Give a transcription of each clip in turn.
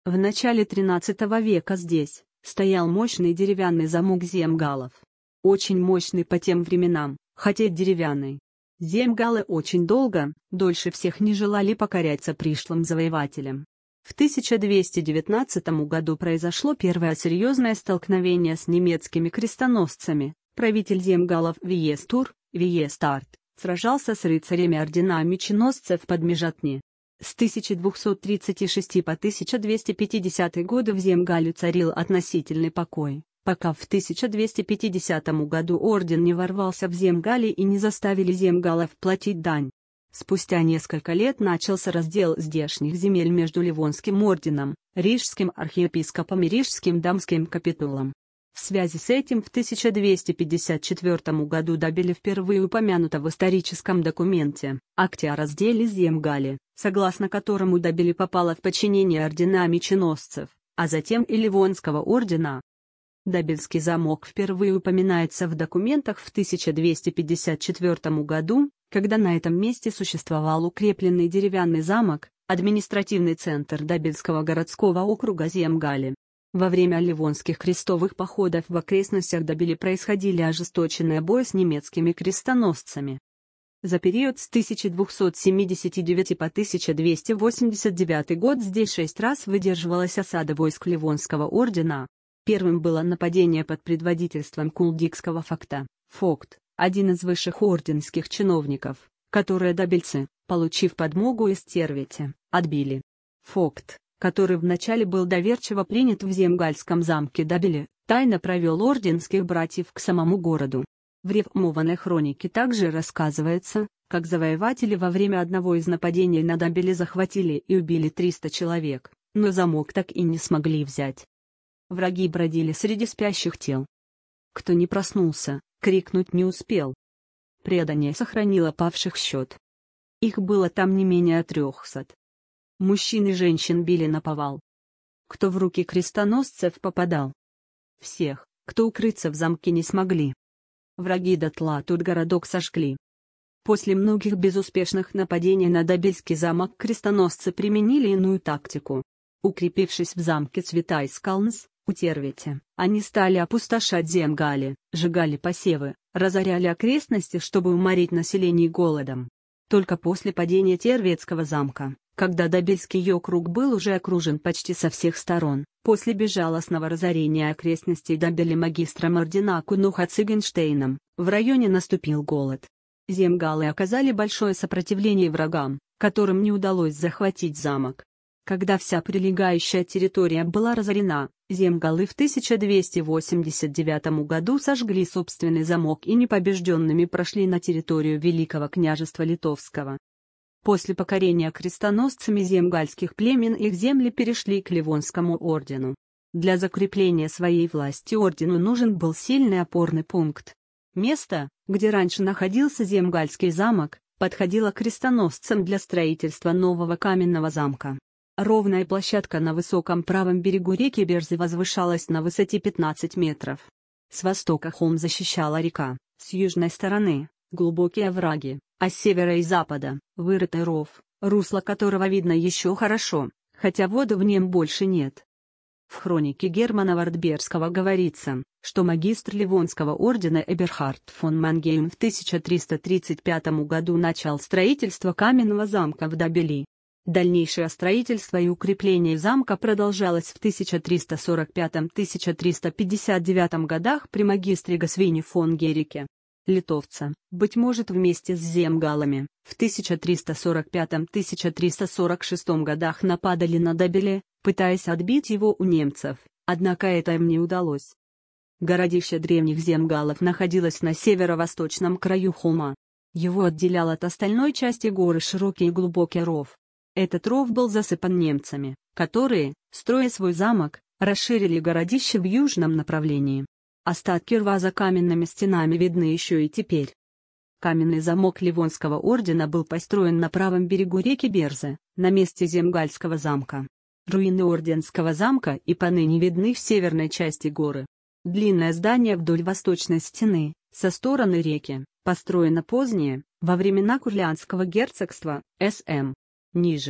В начале XIII века здесь стоял мощный деревянный замок земгалов. Очень мощный по тем временам, хотя и деревянный. Земгалы очень долго, дольше всех не желали покоряться пришлым завоевателям. В 1219 году произошло первое серьезное столкновение с немецкими крестоносцами. Правитель земгалов Виестур, Виестарт, сражался с рыцарями ордена меченосцев под Межатни. С 1236 по 1250 годы в Земгале царил относительный покой, пока в 1250 году орден не ворвался в Земгале и не заставили земгалов платить дань. Спустя несколько лет начался раздел здешних земель между Ливонским орденом, Рижским архиепископом и Рижским дамским капитулом. В связи с этим в 1254 году добили впервые упомянуто в историческом документе, акте о разделе Земгали, согласно которому добили попало в подчинение ордена меченосцев, а затем и Ливонского ордена. Добельский замок впервые упоминается в документах в 1254 году, когда на этом месте существовал укрепленный деревянный замок, административный центр Добельского городского округа Земгали. Во время ливонских крестовых походов в окрестностях Добели происходили ожесточенные бои с немецкими крестоносцами. За период с 1279 по 1289 год здесь 6 раз выдерживалась осада войск Ливонского ордена. Первым было нападение под предводительством кулдикского Фокт, один из высших орденских чиновников, которые добельцы, получив подмогу из Тервети, отбили. Фокт, который вначале был доверчиво принят в Земгальском замке Добеле, тайно провел орденских братьев к самому городу. В рифмованной хронике также рассказывается, как завоеватели во время одного из нападений на Добеле захватили и убили 300 человек, но замок так и не смогли взять. Враги бродили среди спящих тел. Кто не проснулся, крикнуть не успел. Предание сохранило павших счет. Их было там не менее 300. Мужчин и женщин били наповал. Кто в руки крестоносцев попадал? Всех, кто укрыться в замке не смогли. Враги дотла тут городок сожгли. После многих безуспешных нападений на Добельский замок крестоносцы применили иную тактику. Укрепившись в замке Цветайскалнс, у Тервети, они стали опустошать Земгали, сжигали посевы, разоряли окрестности, чтобы уморить население голодом. Только после падения Терветского замка, когда Добельский округ был уже окружен почти со всех сторон, после безжалостного разорения окрестностей Добели магистром ордена Кунуха Цигенштейном, в районе наступил голод. Земгалы оказали большое сопротивление врагам, которым не удалось захватить замок. Когда вся прилегающая территория была разорена, земгалы в 1289 году сожгли собственный замок и непобежденными прошли на территорию Великого княжества Литовского. После покорения крестоносцами земгальских племен их земли перешли к Ливонскому ордену. Для закрепления своей власти ордену нужен был сильный опорный пункт. Место, где раньше находился Земгальский замок, подходило крестоносцам для строительства нового каменного замка. Ровная площадка на высоком правом берегу реки Берзы возвышалась на высоте 15 метров. С востока холм защищала река, с южной стороны — глубокие овраги, а с севера и запада — вырытый ров, русло которого видно еще хорошо, хотя воды в нем больше нет. В хронике Германа Вардберского говорится, что магистр Ливонского ордена Эберхард фон Мангейм в 1335 году начал строительство каменного замка в Добели. Дальнейшее строительство и укрепление замка продолжалось в 1345-1359 годах при магистре Гасвине фон Герике. Литовца, быть может вместе с земгалами, в 1345-1346 годах нападали на Добеле, пытаясь отбить его у немцев, однако это им не удалось. Городище древних земгалов находилось на северо-восточном краю холма. Его отделял от остальной части горы широкий и глубокий ров. Этот ров был засыпан немцами, которые, строя свой замок, расширили городище в южном направлении. Остатки рва за каменными стенами видны еще и теперь. Каменный замок Ливонского ордена был построен на правом берегу реки Берзы, на месте Земгальского замка. Руины Орденского замка и поныне видны в северной части горы. Длинное здание вдоль восточной стены, со стороны реки, построено позднее, во времена Курляндского герцогства, С.М. Ниже.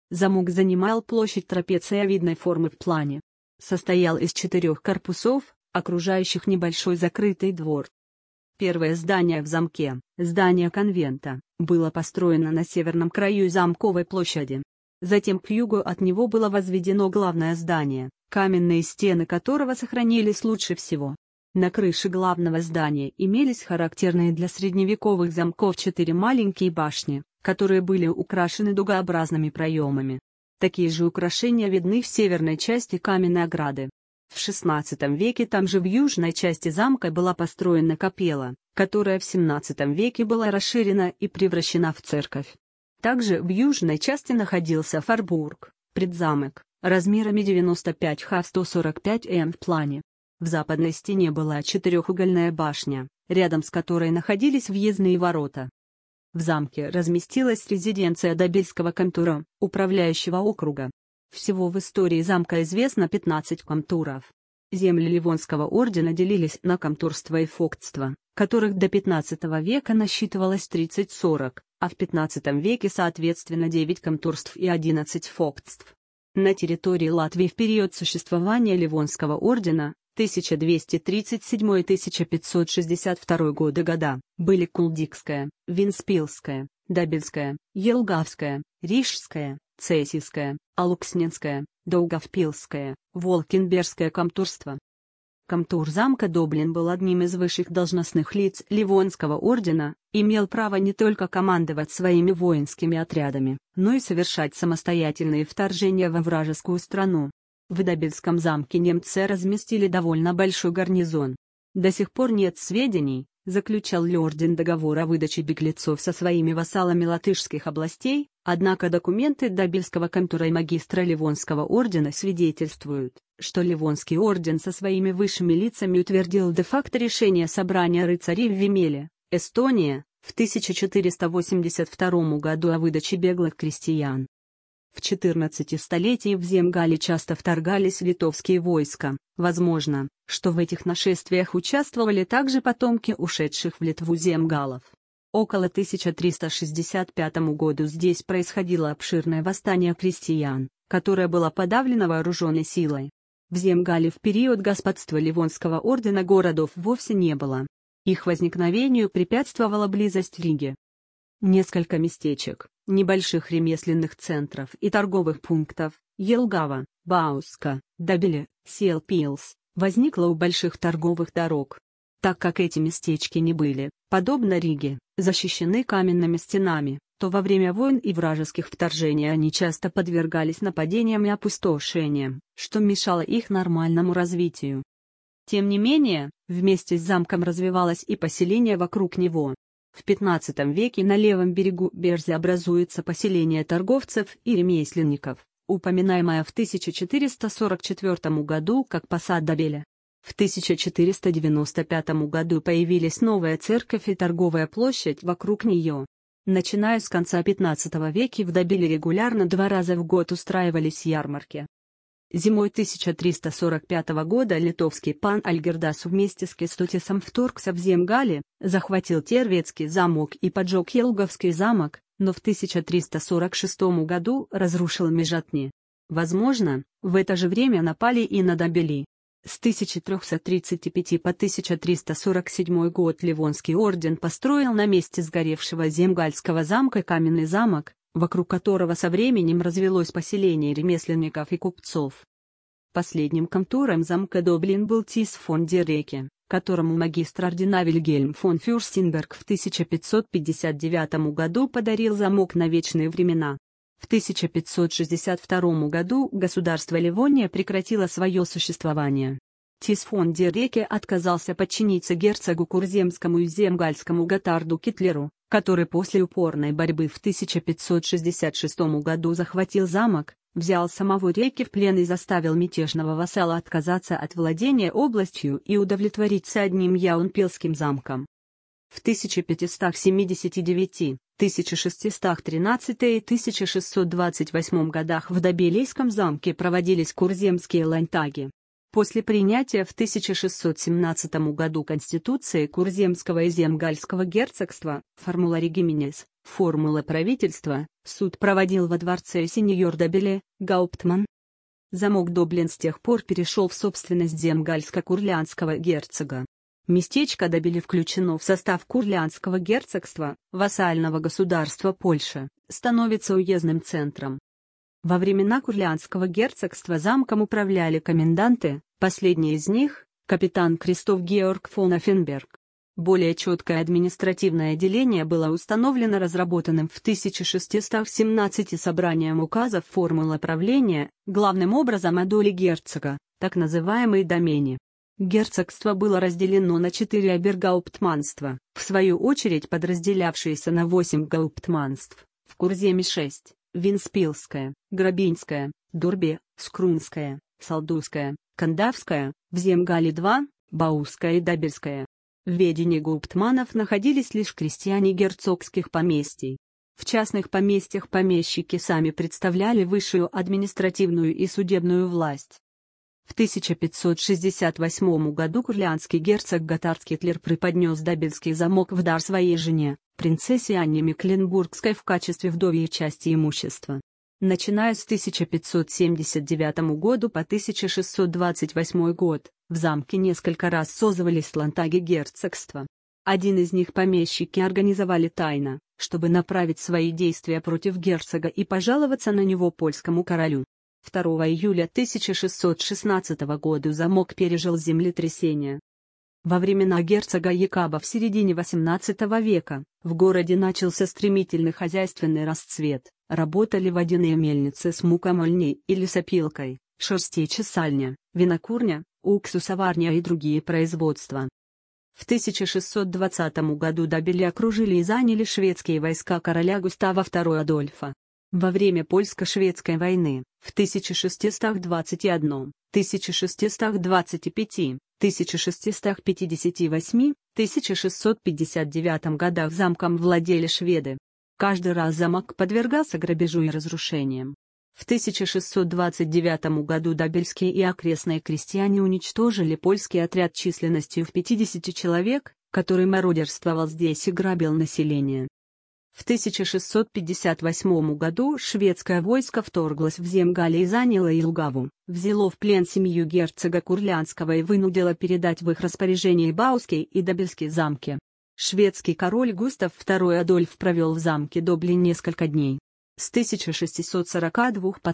Замок занимал площадь трапециевидной формы в плане. Состоял из 4 корпусов, окружающих небольшой закрытый двор. Первое здание в замке, здание конвента, было построено на северном краю замковой площади. Затем к югу от него было возведено главное здание, каменные стены которого сохранились лучше всего. На крыше главного здания имелись характерные для средневековых замков 4 маленькие башни, которые были украшены дугообразными проемами. Такие же украшения видны в северной части каменной ограды. В XVI веке там же в южной части замка была построена капелла, которая в XVII веке была расширена и превращена в церковь. Также в южной части находился форбург, предзамок, размерами 95 х 145 м в плане. В западной стене была четырехугольная башня, рядом с которой находились въездные ворота. В замке разместилась резиденция Добельского комтура, управляющего округа. Всего в истории замка известно 15 комтуров. Земли Ливонского ордена делились на комтурство и фоктство, которых до XV века насчитывалось 30-40, а в XV веке соответственно 9 комтурств и 11 фоктств. На территории Латвии в период существования Ливонского ордена, 1237-1562 года, были Кулдикская, Винспилская, Добельская, Елгавская, Рижская, Цесийская, Алуксненская, Даугавпилская, Волкенбергское комтурство. Комтур замка Доблин был одним из высших должностных лиц Ливонского ордена, имел право не только командовать своими воинскими отрядами, но и совершать самостоятельные вторжения во вражескую страну. В Добельском замке немцы разместили довольно большой гарнизон. До сих пор нет сведений, заключал ли орден договор о выдаче беглецов со своими вассалами латышских областей, однако документы Добельского комтура и магистра Ливонского ордена свидетельствуют, что Ливонский орден со своими высшими лицами утвердил де-факто решение собрания рыцарей в Вимеле, Эстония, в 1482 году о выдаче беглых крестьян. В 14 столетии в Земгале часто вторгались литовские войска, возможно, что в этих нашествиях участвовали также потомки ушедших в Литву земгалов. Около 1365 года здесь происходило обширное восстание крестьян, которое было подавлено вооруженной силой. В Земгале в период господства Ливонского ордена городов вовсе не было. Их возникновению препятствовала близость Риги. Несколько местечек, небольших ремесленных центров и торговых пунктов, Елгава, Бауска, Добеле, Селпилс, возникло у больших торговых дорог. Так как эти местечки не были, подобно Риге, защищены каменными стенами, то во время войн и вражеских вторжений они часто подвергались нападениям и опустошениям, что мешало их нормальному развитию. Тем не менее, вместе с замком развивалось и поселение вокруг него. В XV веке на левом берегу Берзи образуется поселение торговцев и ремесленников, упоминаемое в 1444 году как посад Добеля. В 1495 году появились новая церковь и торговая площадь вокруг нее. Начиная с конца XV века в Добеле регулярно 2 раза в год устраивались ярмарки. Зимой 1345 года литовский пан Альгердас вместе с Кестутисом вторгся в Земгале, захватил Тервецкий замок и поджег Елговский замок, но в 1346 году разрушил Межатни. Возможно, в это же время напали и на Добели. С 1335 по 1347 год Ливонский орден построил на месте сгоревшего Земгальского замка каменный замок, вокруг которого со временем развелось поселение ремесленников и купцов. Последним комтуром замка Доблин был Тис фон Дереке, которому магистр ордена Вильгельм фон Фюрстенберг в 1559 году подарил замок на вечные времена. В 1562 году государство Ливония прекратило свое существование. Тис фон Дереке отказался подчиниться герцогу Курземскому и Земгальскому Готарду Китлеру, который после упорной борьбы в 1566 году захватил замок, взял самого Реки в плен и заставил мятежного вассала отказаться от владения областью и удовлетвориться одним Яунпилским замком. В 1579, 1613 и 1628 годах в Добелейском замке проводились курземские лантаги. После принятия в 1617 году Конституции Курземского и Земгальского герцогства, формула регименес, формула правительства, суд проводил во дворце Синьор-Добеле, Гауптман. Замок Доблин с тех пор перешел в собственность Земгальско-Курлянского герцога. Местечко Добеле включено в состав Курлянского герцогства, вассального государства Польши, становится уездным центром. Во времена Курлянского герцогства замком управляли коменданты, последний из них – капитан Кристоф Георг фон Аффенберг. Более четкое административное деление было установлено разработанным в 1617 собранием указов формулы правления, главным образом о доле герцога, так называемой домени. Герцогство было разделено на 4 обергауптманства, в свою очередь подразделявшиеся на 8 гауптманств, в Курземе 6. Винспилская, Грабинская, Дурбе, Скрунская, Салдузская, Кандавская, в Земгале 2, Бауская и Добельская. В ведении гауптманов находились лишь крестьяне герцогских поместий. В частных поместьях помещики сами представляли высшую административную и судебную власть. В 1568 году курлянский герцог Готард Гитлер преподнес Добельский замок в дар своей жене, принцессе Анне Мекленбургской в качестве вдовьей части имущества. Начиная с 1579 года по 1628 год, в замке несколько раз созвались лантаги герцогства. Один из них помещики организовали тайно, чтобы направить свои действия против герцога и пожаловаться на него польскому королю. 2 июля 1616 года замок пережил землетрясение. Во времена герцога Якаба в середине XVIII века, в городе начался стремительный хозяйственный расцвет, работали водяные мельницы с мукомольней и лесопилкой, шерстечесальня, винокурня, уксусоварня и другие производства. В 1620 году Добеле окружили и заняли шведские войска короля Густава II Адольфа. Во время Польско-шведской войны, в 1621, 1625, 1658, 1659 годах замком владели шведы. Каждый раз замок подвергался грабежу и разрушениям. В 1629 году добельские и окрестные крестьяне уничтожили польский отряд численностью в 50 человек, который мародерствовал здесь и грабил население. В 1658 году шведское войско вторглось в Земгале и заняло Елгаву, взяло в плен семью герцога Курлянского и вынудило передать в их распоряжение Бауские и Добельские замки. Шведский король Густав II Адольф провел в замке Доблин несколько дней. С 1642 по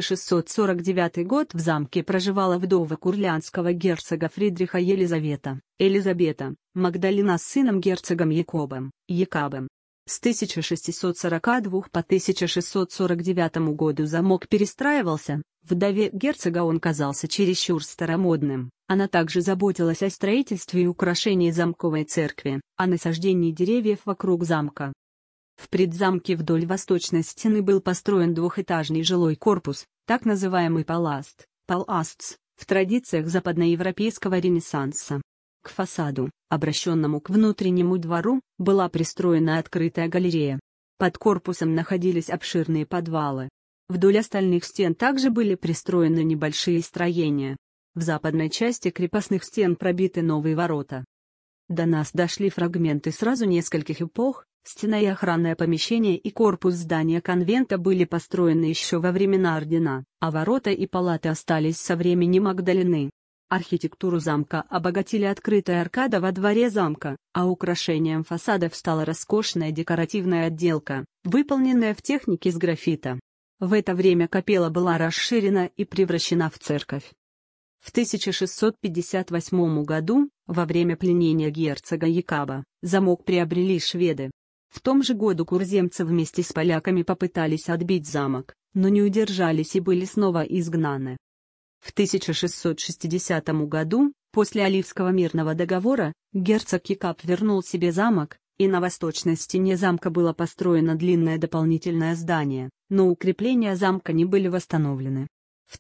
1649 год в замке проживала вдова курлянского герцога Фридриха Елизавета, Магдалина с сыном герцогом Якабом. С 1642 по 1649 году замок перестраивался, вдове герцога он казался чересчур старомодным, она также заботилась о строительстве и украшении замковой церкви, о насаждении деревьев вокруг замка. В предзамке вдоль восточной стены был построен двухэтажный жилой корпус, так называемый паласт, паластс, в традициях западноевропейского ренессанса. К фасаду, обращенному к внутреннему двору, была пристроена открытая галерея. Под корпусом находились обширные подвалы. Вдоль остальных стен также были пристроены небольшие строения. В западной части крепостных стен пробиты новые ворота. До нас дошли фрагменты сразу нескольких эпох. Стена и охранное помещение и корпус здания конвента были построены еще во времена ордена, а ворота и палаты остались со времени Магдалины. Архитектуру замка обогатили открытая аркада во дворе замка, а украшением фасадов стала роскошная декоративная отделка, выполненная в технике с графита. В это время капелла была расширена и превращена в церковь. В 1658 году, во время пленения герцога Якаба, замок приобрели шведы. В том же году курземцы вместе с поляками попытались отбить замок, но не удержались и были снова изгнаны. В 1660 году, после Оливского мирного договора, герцог Якаб вернул себе замок, и на восточной стене замка было построено длинное дополнительное здание, но укрепления замка не были восстановлены. В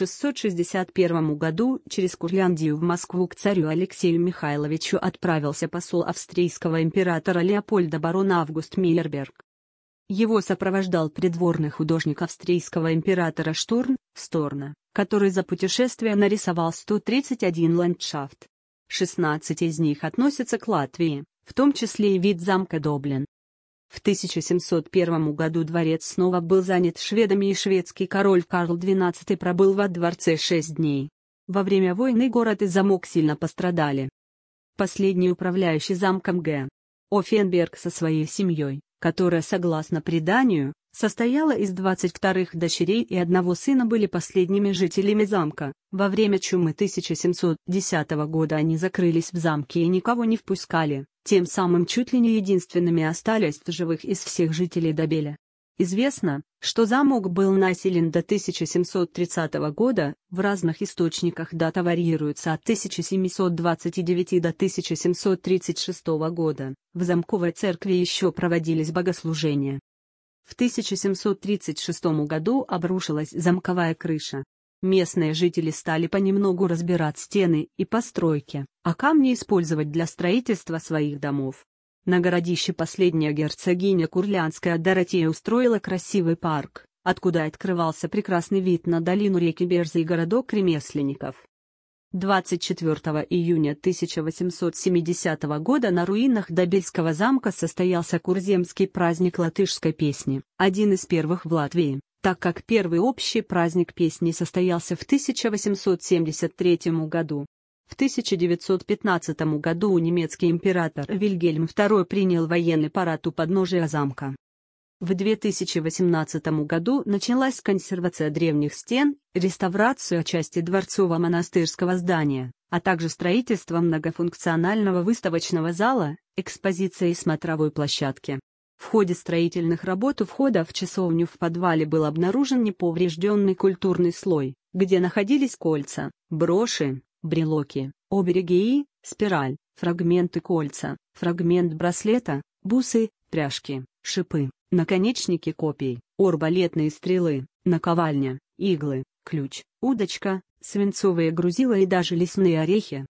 1661 году через Курляндию в Москву к царю Алексею Михайловичу отправился посол австрийского императора Леопольда барон Август Мейерберг. Его сопровождал придворный художник австрийского императора Сторна, который за путешествие нарисовал 131 ландшафт. 16 из них относятся к Латвии, в том числе и вид замка Доблин. В 1701 году дворец снова был занят шведами, и шведский король Карл XII пробыл во дворце 6 дней. Во время войны город и замок сильно пострадали. Последний управляющий замком Г. Оффенберг со своей семьей, которая, согласно преданию, состояла из 22 дочерей и одного сына, были последними жителями замка. Во время чумы 1710 года они закрылись в замке и никого не впускали, тем самым чуть ли не единственными остались в живых из всех жителей Добеля. Известно, что замок был населен до 1730 года, в разных источниках дата варьируется от 1729 до 1736 года, в замковой церкви еще проводились богослужения. В 1736 году обрушилась замковая крыша. Местные жители стали понемногу разбирать стены и постройки, а камни использовать для строительства своих домов. На городище последняя герцогиня Курлянская Доротея устроила красивый парк, откуда открывался прекрасный вид на долину реки Берза и городок ремесленников. 24 июня 1870 года на руинах Добельского замка состоялся Курземский праздник латышской песни, один из первых в Латвии, так как первый общий праздник песни состоялся в 1873 году. В 1915 году немецкий император Вильгельм II принял военный парад у подножия замка. В 2018 году началась консервация древних стен, реставрация части дворцово-монастырского здания, а также строительство многофункционального выставочного зала, экспозиции и смотровой площадки. В ходе строительных работ у входа в часовню в подвале был обнаружен неповрежденный культурный слой, где находились кольца, броши, брелоки, обереги и спираль, фрагменты кольца, фрагмент браслета, бусы, пряжки, шипы, наконечники копий, арбалетные стрелы, наковальня, иглы, ключ, удочка, свинцовые грузила и даже лесные орехи.